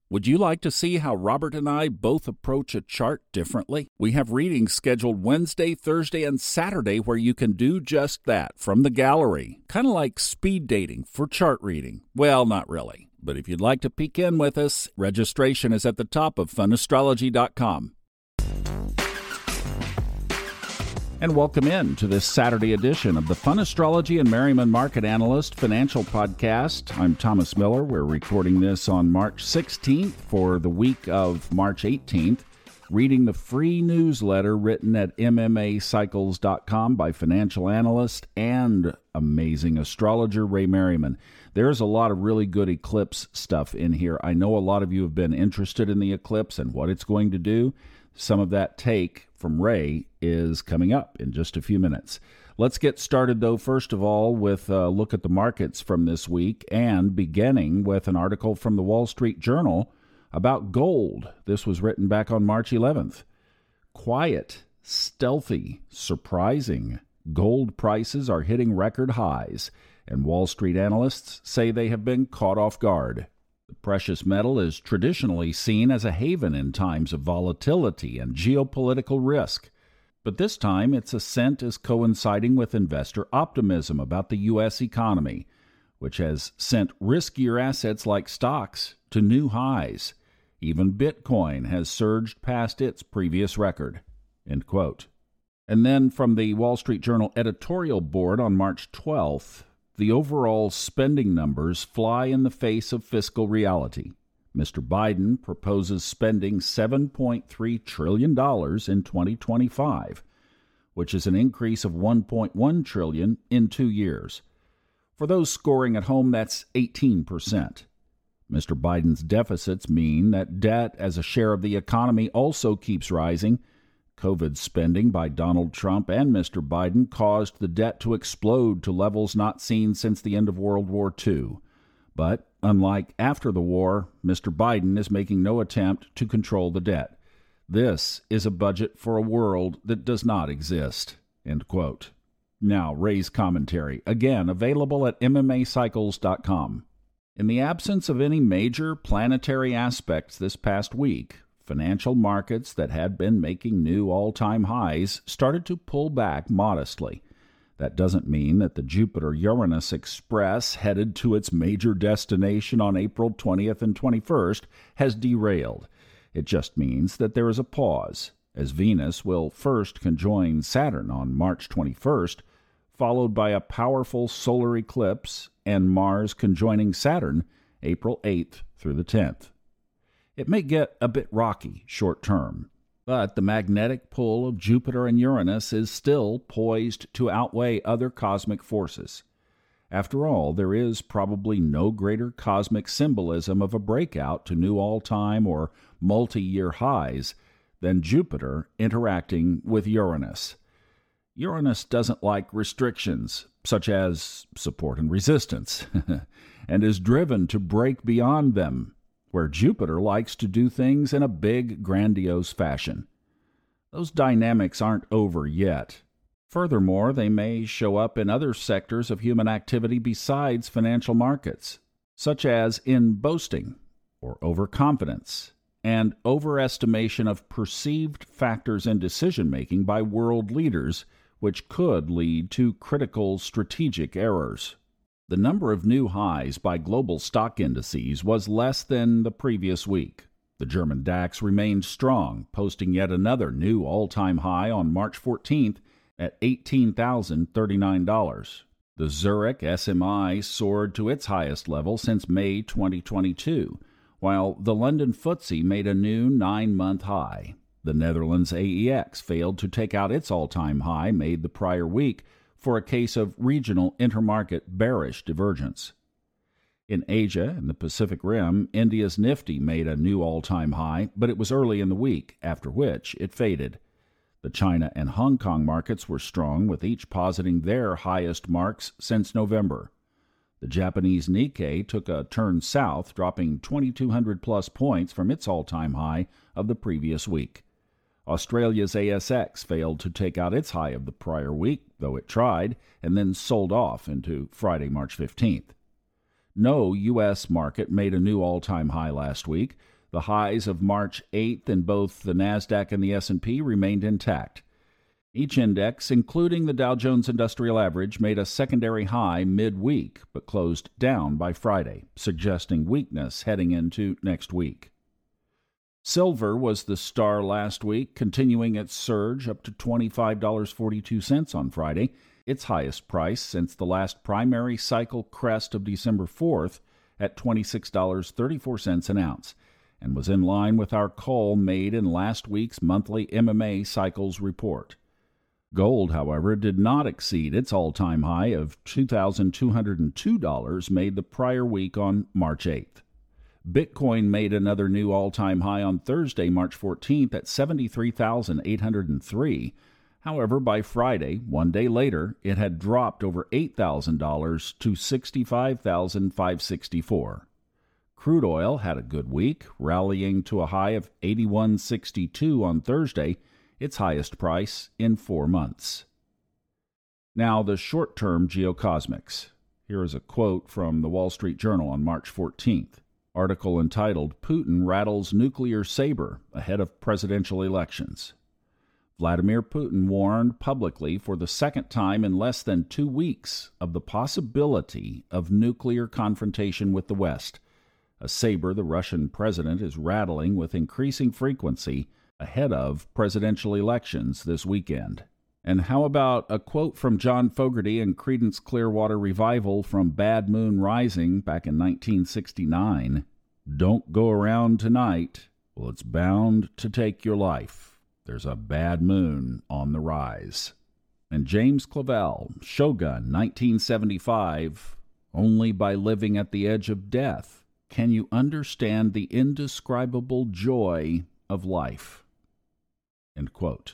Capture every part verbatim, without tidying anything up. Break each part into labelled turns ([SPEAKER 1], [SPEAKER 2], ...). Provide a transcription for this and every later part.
[SPEAKER 1] Would you like to see how Robert and I both approach a chart differently? We have readings scheduled Wednesday, Thursday, and Saturday where you can do just that from the gallery. Kind of like speed dating for chart reading. Well, not really. But if you'd like to peek in with us, registration is at the top of fun astrology dot com. And welcome in to this Saturday edition of the Fun Astrology and Merriman Market Analyst Financial Podcast. I'm Thomas Miller. We're recording this on March sixteenth for the week of March eighteenth, reading the free newsletter written at M M A cycles dot com by financial analyst and amazing astrologer Ray Merriman. There's a lot of really good eclipse stuff in here. I know a lot of you have been interested in the eclipse and what it's going to do. Some of that take from Ray is coming up in just a few minutes. Let's get started, though, first of all, with a look at the markets from this week, and beginning with an article from the Wall Street Journal about gold. This was written back on March eleventh. Quiet, stealthy, surprising. Gold prices are hitting record highs, and Wall Street analysts say they have been caught off guard. The precious metal is traditionally seen as a haven in times of volatility and geopolitical risk. But this time, its ascent is coinciding with investor optimism about the U S economy, which has sent riskier assets like stocks to new highs. Even Bitcoin has surged past its previous record. End quote. And then from the Wall Street Journal editorial board on March twelfth, the overall spending numbers fly in the face of fiscal reality. Mister Biden proposes spending seven point three trillion dollars in twenty twenty-five, which is an increase of one point one trillion dollars in two years. For those scoring at home, that's eighteen percent. Mister Biden's deficits mean that debt as a share of the economy also keeps rising. COVID spending by Donald Trump and Mister Biden caused the debt to explode to levels not seen since the end of World War Two. But, unlike after the war, Mister Biden is making no attempt to control the debt. This is a budget for a world that does not exist. End quote. Now, Ray's commentary, again available at M M A cycles dot com. In the absence of any major planetary aspects this past week, financial markets that had been making new all-time highs started to pull back modestly. That doesn't mean that the Jupiter-Uranus Express headed to its major destination on April twentieth and twenty-first has derailed. It just means that there is a pause, as Venus will first conjoin Saturn on March twenty-first, followed by a powerful solar eclipse and Mars conjoining Saturn April eighth through the tenth. It may get a bit rocky short term, but the magnetic pull of Jupiter and Uranus is still poised to outweigh other cosmic forces. After all, there is probably no greater cosmic symbolism of a breakout to new all-time or multi-year highs than Jupiter interacting with Uranus. Uranus doesn't like restrictions, such as support and resistance, and is driven to break beyond them, where Jupiter likes to do things in a big, grandiose fashion. Those dynamics aren't over yet. Furthermore, they may show up in other sectors of human activity besides financial markets, such as in boasting or overconfidence and overestimation of perceived factors in decision-making by world leaders, which could lead to critical strategic errors. The number of new highs by global stock indices was less than the previous week. The German DAX remained strong, posting yet another new all-time high on March fourteenth at eighteen thousand thirty-nine dollars. The Zurich S M I soared to its highest level since May twenty twenty-two, while the London F T S E made a new nine-month high. The Netherlands A E X failed to take out its all-time high made the prior week, for a case of regional intermarket bearish divergence. In Asia and the Pacific Rim, India's Nifty made a new all-time high, but it was early in the week, after which it faded. The China and Hong Kong markets were strong, with each positing their highest marks since November. The Japanese Nikkei took a turn south, dropping twenty-two hundred plus points from its all-time high of the previous week. Australia's A S X failed to take out its high of the prior week, though it tried, and then sold off into Friday, March fifteenth. No U S market made a new all-time high last week, The highs of March eighth in both the NASDAQ and the S and P remained intact. Each index, including the Dow Jones Industrial Average, made a secondary high midweek but closed down by Friday, suggesting weakness heading into next week. Silver was the star last week, continuing its surge up to twenty-five dollars and forty-two cents on Friday, its highest price since the last primary cycle crest of December fourth at twenty-six dollars and thirty-four cents an ounce, and was in line with our call made in last week's monthly M M A cycles report. Gold, however, did not exceed its all-time high of two thousand two hundred two dollars made the prior week on March eighth. Bitcoin made another new all-time high on Thursday, March fourteenth at seventy-three thousand eight hundred three. However, by Friday, one day later, it had dropped over eight thousand dollars to sixty-five thousand five hundred sixty-four. Crude oil had a good week, rallying to a high of eighty-one sixty-two on Thursday, its highest price in four months. Now, the short-term geocosmics. Here is a quote from the Wall Street Journal on March fourteenth. Article entitled, Putin Rattles Nuclear Saber Ahead of Presidential Elections. Vladimir Putin warned publicly for the second time in less than two weeks of the possibility of nuclear confrontation with the West, a saber the Russian president is rattling with increasing frequency ahead of presidential elections this weekend. And how about a quote from John Fogerty and Creedence Clearwater Revival from Bad Moon Rising back in nineteen sixty-nine? Don't go around tonight. Well, it's bound to take your life. There's a bad moon on the rise. And James Clavell, Shogun, nineteen seventy-five, only by living at the edge of death can you understand the indescribable joy of life. End quote.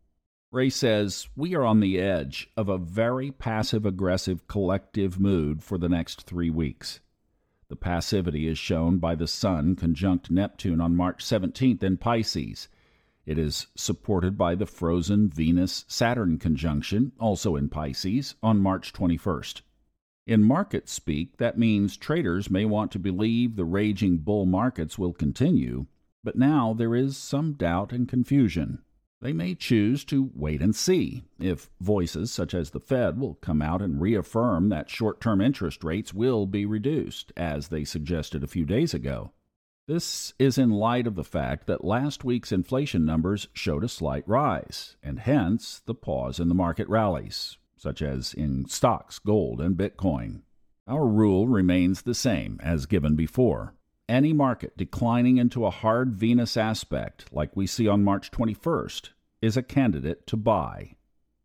[SPEAKER 1] Ray says, we are on the edge of a very passive-aggressive collective mood for the next three weeks. The passivity is shown by the Sun conjunct Neptune on March seventeenth in Pisces. It is supported by the frozen Venus-Saturn conjunction, also in Pisces, on March twenty-first. In market speak, that means traders may want to believe the raging bull markets will continue, but now there is some doubt and confusion. They may choose to wait and see if voices such as the Fed will come out and reaffirm that short-term interest rates will be reduced, as they suggested a few days ago. This is in light of the fact that last week's inflation numbers showed a slight rise, and hence the pause in the market rallies, such as in stocks, gold, and Bitcoin. Our rule remains the same as given before. Any market declining into a hard Venus aspect, like we see on March twenty-first, is a candidate to buy.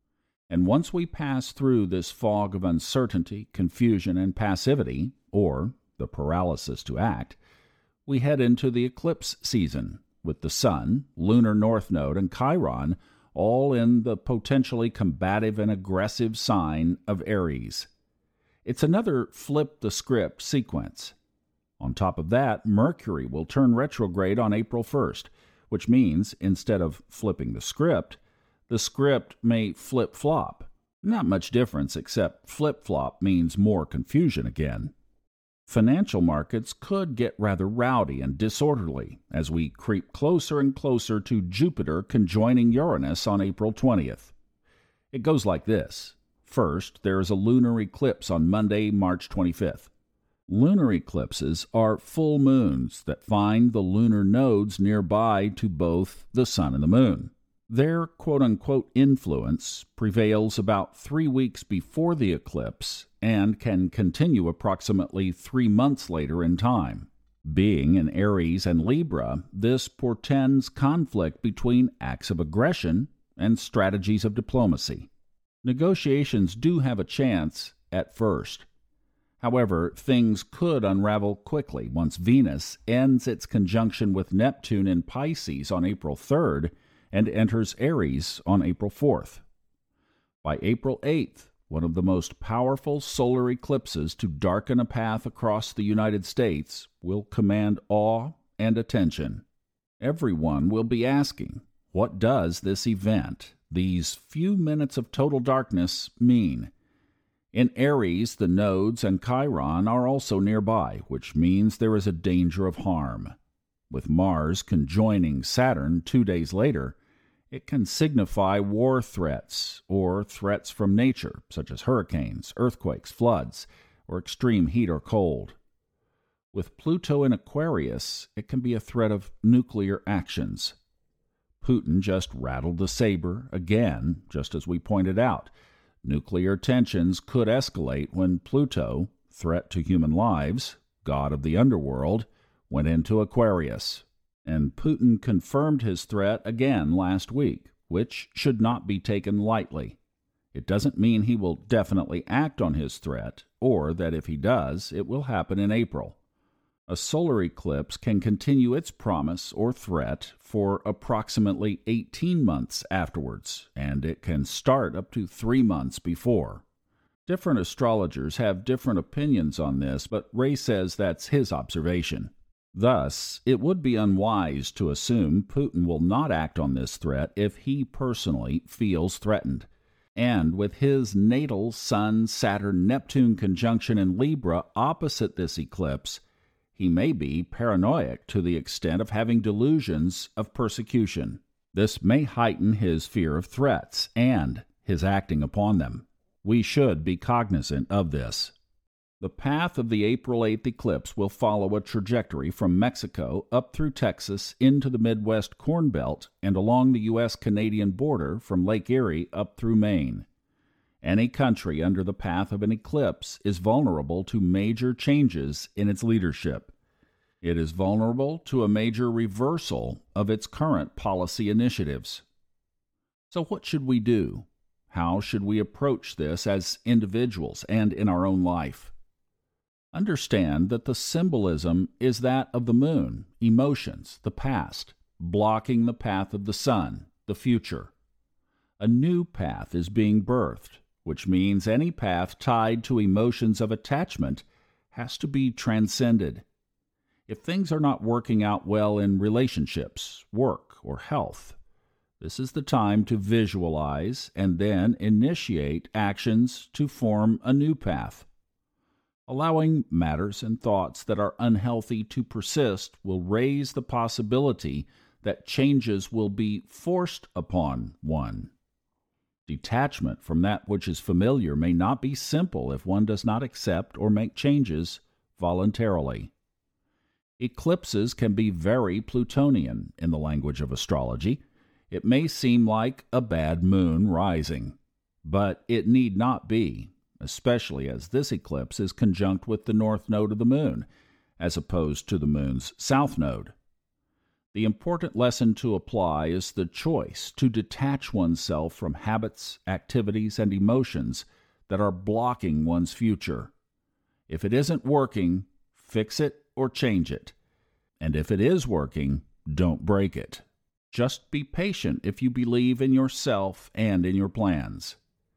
[SPEAKER 1] And once we pass through this fog of uncertainty, confusion, and passivity, or the paralysis to act, we head into the eclipse season, with the Sun, lunar north node, and Chiron all in the potentially combative and aggressive sign of Aries. It's another flip-the-script sequence. On top of that, Mercury will turn retrograde on April first, which means instead of flipping the script, the script may flip-flop. Not much difference, except flip-flop means more confusion again. Financial markets could get rather rowdy and disorderly as we creep closer and closer to Jupiter conjoining Uranus on April twentieth. It goes like this. First, there is a lunar eclipse on Monday, March twenty-fifth. Lunar eclipses are full moons that find the lunar nodes nearby to both the sun and the moon. Their quote-unquote influence prevails about three weeks before the eclipse and can continue approximately three months later in time. Being in Aries and Libra, this portends conflict between acts of aggression and strategies of diplomacy. Negotiations do have a chance at first. However, things could unravel quickly once Venus ends its conjunction with Neptune in Pisces on April third and enters Aries on April fourth. By April eighth, one of the most powerful solar eclipses to darken a path across the United States will command awe and attention. Everyone will be asking, what does this event, these few minutes of total darkness, mean? In Aries, the nodes and Chiron are also nearby, which means there is a danger of harm. With Mars conjoining Saturn two days later, it can signify war threats or threats from nature, such as hurricanes, earthquakes, floods, or extreme heat or cold. With Pluto in Aquarius, it can be a threat of nuclear actions. Putin just rattled the saber again, just as we pointed out. Nuclear tensions could escalate when Pluto, threat to human lives, god of the underworld, went into Aquarius. And Putin confirmed his threat again last week, which should not be taken lightly. It doesn't mean he will definitely act on his threat, or that if he does, it will happen in April. A solar eclipse can continue its promise or threat for approximately eighteen months afterwards, and it can start up to three months before. Different astrologers have different opinions on this, but Ray says that's his observation. Thus, it would be unwise to assume Putin will not act on this threat if he personally feels threatened. And with his natal Sun-Saturn-Neptune conjunction in Libra opposite this eclipse, he may be paranoid to the extent of having delusions of persecution. This may heighten his fear of threats and his acting upon them. We should be cognizant of this. The path of the April eighth eclipse will follow a trajectory from Mexico up through Texas into the Midwest Corn Belt and along the U S Canadian border from Lake Erie up through Maine. Any country under the path of an eclipse is vulnerable to major changes in its leadership. It is vulnerable to a major reversal of its current policy initiatives. So what should we do? How should we approach this as individuals and in our own life? Understand that the symbolism is that of the moon, emotions, the past, blocking the path of the sun, the future. A new path is being birthed, which means any path tied to emotions of attachment has to be transcended. If things are not working out well in relationships, work, or health, this is the time to visualize and then initiate actions to form a new path. Allowing matters and thoughts that are unhealthy to persist will raise the possibility that changes will be forced upon one. Detachment from that which is familiar may not be simple if one does not accept or make changes voluntarily. Eclipses can be very Plutonian in the language of astrology. It may seem like a bad moon rising, but it need not be, especially as this eclipse is conjunct with the north node of the moon, as opposed to the moon's south node. The important lesson to apply is the choice to detach oneself from habits, activities, and emotions that are blocking one's future. If it isn't working, fix it or change it. And if it is working, don't break it. Just be patient if you believe in yourself and in your plans.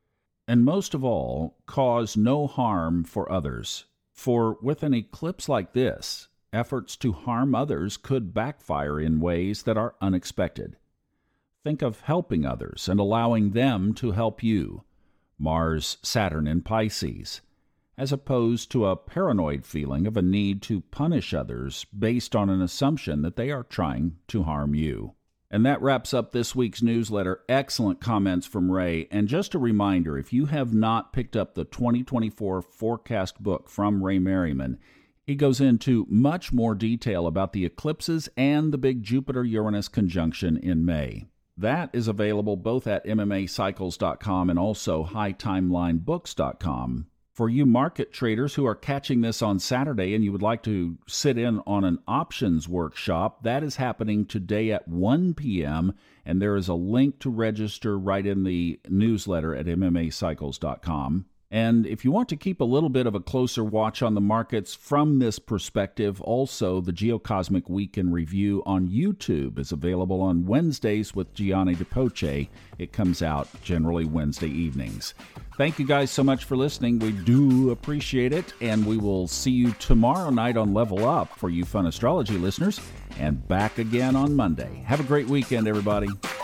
[SPEAKER 1] And most of all, cause no harm for others. For with an eclipse like this, efforts to harm others could backfire in ways that are unexpected. Think of helping others and allowing them to help you, Mars, Saturn, and Pisces, as opposed to a paranoid feeling of a need to punish others based on an assumption that they are trying to harm you. And that wraps up this week's newsletter. Excellent comments from Ray. And just a reminder, if you have not picked up the twenty twenty-four forecast book from Ray Merriman, he goes into much more detail about the eclipses and the big Jupiter-Uranus conjunction in May. That is available both at M M A cycles dot com and also high timeline books dot com. For you market traders who are catching this on Saturday and you would like to sit in on an options workshop, that is happening today at one p.m., and there is a link to register right in the newsletter at M M A cycles dot com. And if you want to keep a little bit of a closer watch on the markets from this perspective, also the Geocosmic Week in Review on YouTube is available on Wednesdays with Gianni DePoce. It comes out generally Wednesday evenings. Thank you guys so much for listening. We do appreciate it, and we will see you tomorrow night on Level Up for you Fun Astrology listeners, and back again on Monday. Have a great weekend, everybody.